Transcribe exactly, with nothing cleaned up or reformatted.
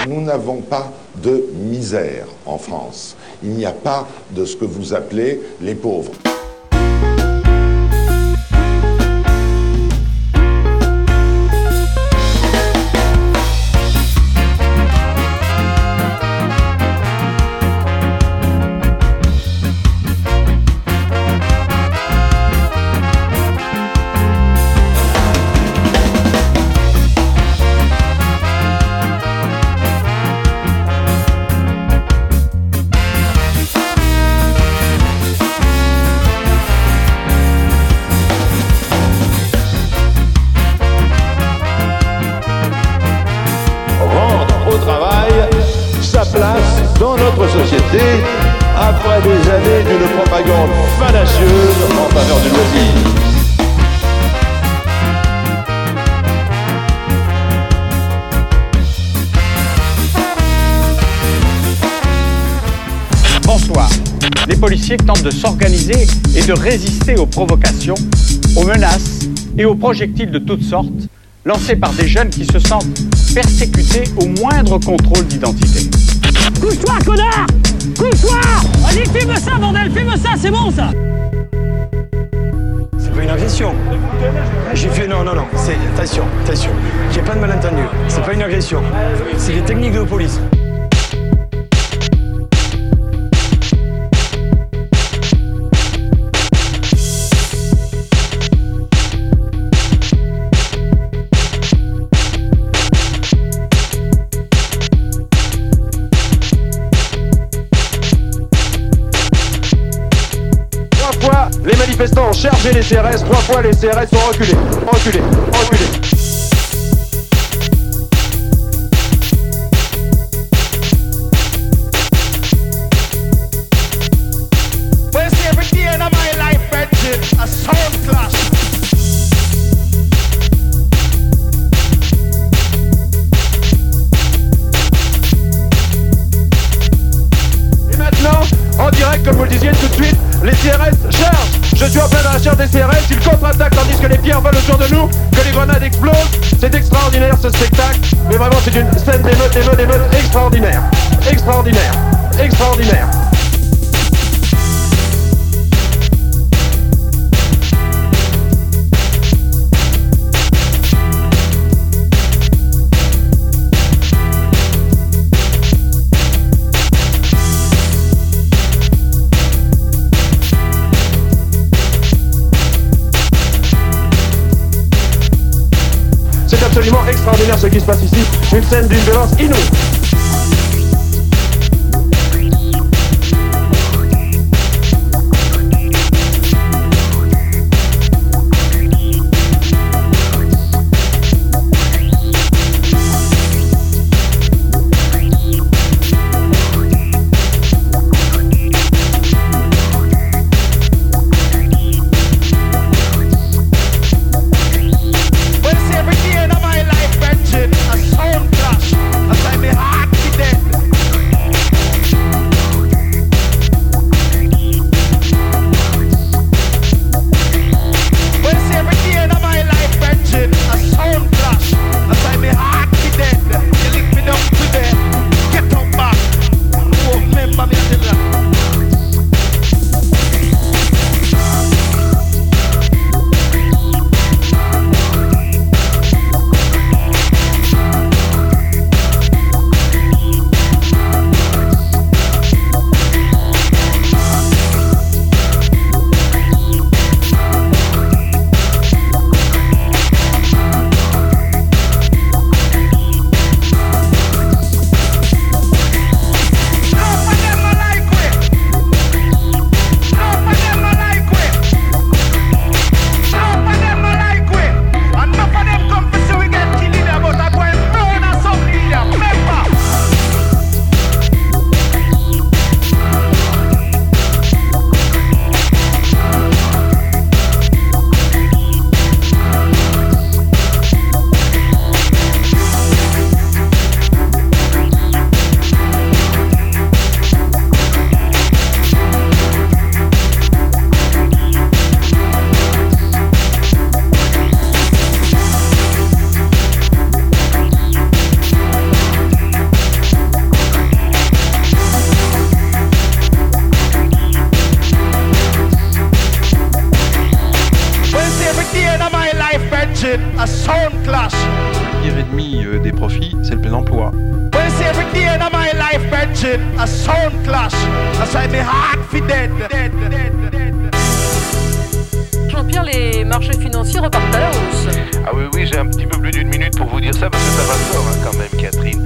Nous n'avons pas de misère en France. Il n'y a pas de ce que vous appelez les pauvres. Dans notre société, après des années d'une propagande fallacieuse en faveur du loisir. Bonsoir. Les policiers tentent de s'organiser et de résister aux provocations, aux menaces et aux projectiles de toutes sortes lancés par des jeunes qui se sentent persécutés au moindre contrôle d'identité. Couche-toi, connard! Couche-toi! Allez, filme ça, bordel! Filme ça, c'est bon, ça! C'est pas une agression. J'ai fait... Non, non, non. C'est... Attention, attention. J'ai pas de malentendu. C'est pas une agression. C'est des techniques de police. Les manifestants ont chargé les C R S, trois fois les C R S ont reculé, reculé, reculé. Et maintenant, en direct, comme vous le disiez tout de suite, les C R S chargent. Je suis en plein dans la charge des C R S, ils contre-attaquent tandis que les pierres volent autour de nous, que les grenades explosent. C'est extraordinaire ce spectacle, mais vraiment c'est une scène d'émeute, d'émeute, d'émeute extraordinaire. Extraordinaire, extraordinaire. C'est absolument extraordinaire ce qui se passe ici, une scène d'une violence inouïe. A sound clash. I say me l'emploi. Well, see, every day in my life, Benjamin, a sound clash. That's why my heart fi dead, dead, dead, dead. Jean-Pierre, les marchés financiers repartent à la hausse. Ah oui, oui, j'ai un petit peu plus d'une minute pour vous dire ça parce que ça va fort hein, quand même, Catherine.